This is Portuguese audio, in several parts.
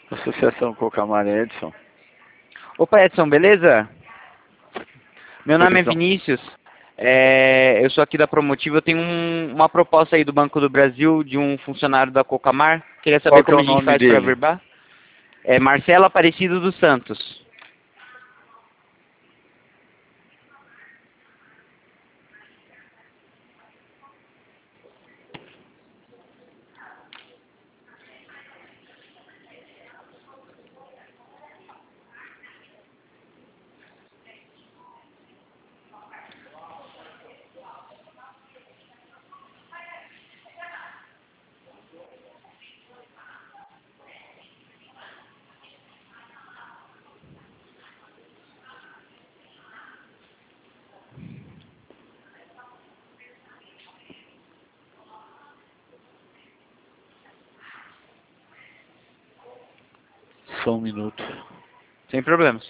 Associação Cocamar, Edson. Opa, Edson, beleza? Meu nome é Edson. Vinícius. Eu sou aqui da Promotiva. Eu tenho uma proposta aí do Banco do Brasil de um funcionário da Cocamar. Queria saber Qual que é como o a gente nome faz para dele? verbar. É Marcelo Aparecido dos Santos. Só um minuto. Sem problemas.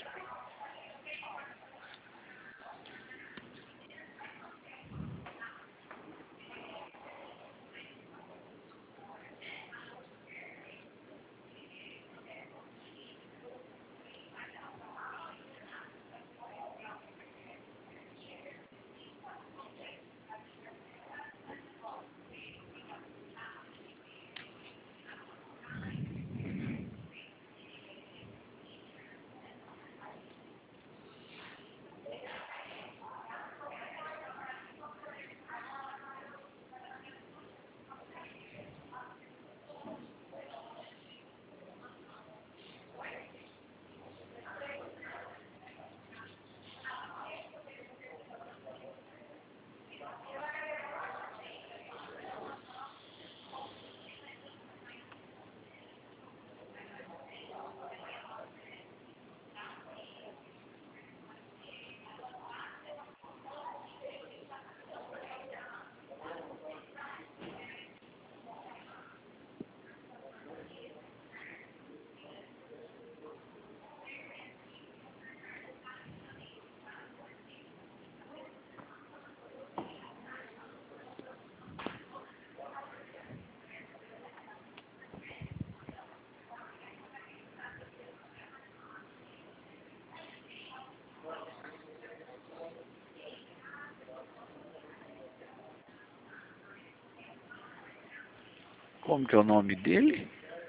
Como que é o nome dele?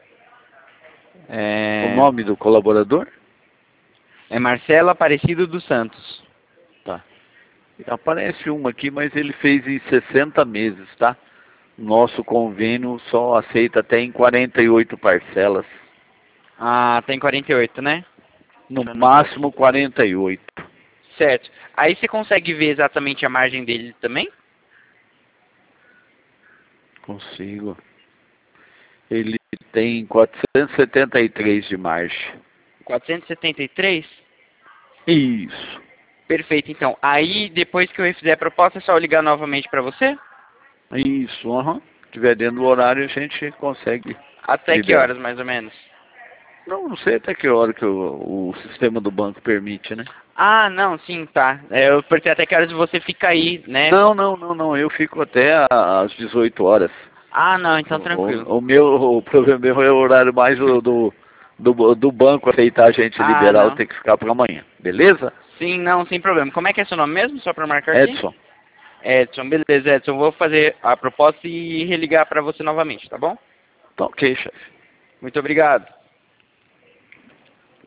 O É, nome do colaborador? é Marcelo Aparecido dos Santos. Tá. Aparece um aqui, mas ele fez em 60 meses, tá? Nosso convênio só aceita até em 48 parcelas. Ah, tem 48, né? No máximo 48. Certo. Aí você consegue ver exatamente a margem dele também? Consigo. Ele tem 473 de margem. 473? Isso. Perfeito, então. Aí, depois que eu fizer a proposta, é só eu ligar novamente para você? Isso, aham. Se tiver dentro do horário, a gente consegue Até que liberar. horas, mais ou menos? Não sei até que hora que o sistema do banco permite, né? Ah, não, sim, tá. Eu perguntei até que horas você fica aí, né? Não. Eu fico até às 18 horas. Ah, não, então tranquilo. O problema meu é o horário mais do banco aceitar a gente Ah, liberar, eu não. tenho que ficar para amanhã. Beleza? Sim, não, sem problema. Como é que é seu nome mesmo, só para marcar aqui? Edson. Edson, beleza, Edson. Vou fazer a proposta e religar para você novamente, tá bom? Tá ok, chefe. Muito obrigado.